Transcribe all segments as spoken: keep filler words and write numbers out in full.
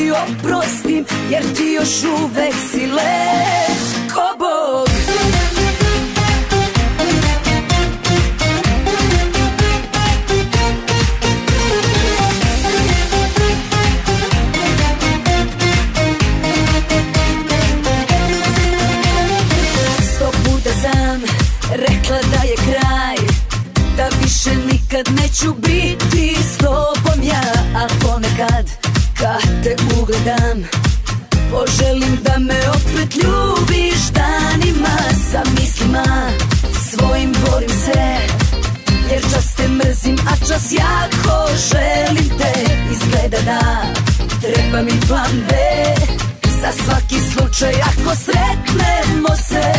ti oprostim, jer ti još uvek si lep ko Bog. Sto puta sam rekla da je kraj, da više nikad neću biti s tobom ja, a ponekad kad te ugledam poželim da me opet ljubiš danima. Sa mislima svojim borim se, jer čas te mrzim, a čas jako želim te. Izgleda da treba mi plan B, za svaki slučaj ako sretnemo se.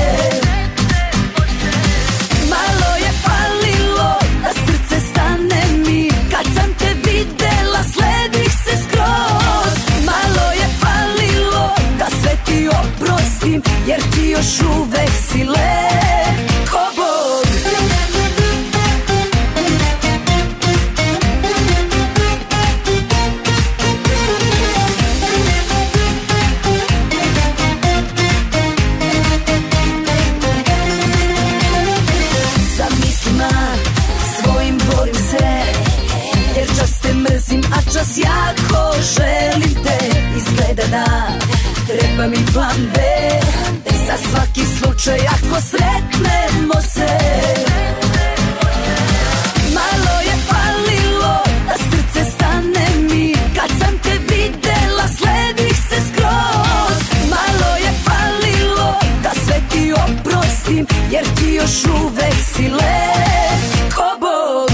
Malo je falilo da srce stane mi, kad sam te videla sledih se skroz. Malo je falilo da sve ti oprostim, jer ti još uvek si lep ko Bog. Sa mislima svojim borim se, jer čas te mrzim, a čas jako želim te. Izgleda da treba mi plan B, za svaki slučaj ako sretnemo se. Malo je falilo da srce stane mi, kad sam te videla sledih se skroz. Malo je falilo da sve ti oprostim, jer ti još uvek si lep ko Bog.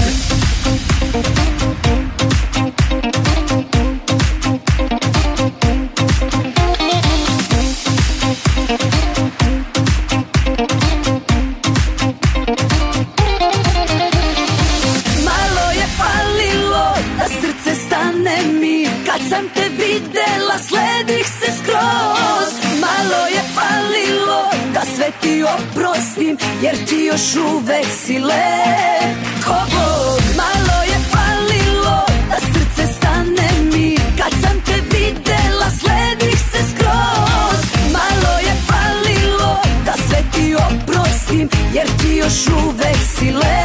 Sam te videla sledih se skroz. Malo je falilo da sve ti oprostim, jer ti još uvek si lep ko Bog. Malo je falilo da srce stane mi, kad sam te videla sledih se skroz. Malo je falilo da sve ti oprostim, jer ti još uvek si lep.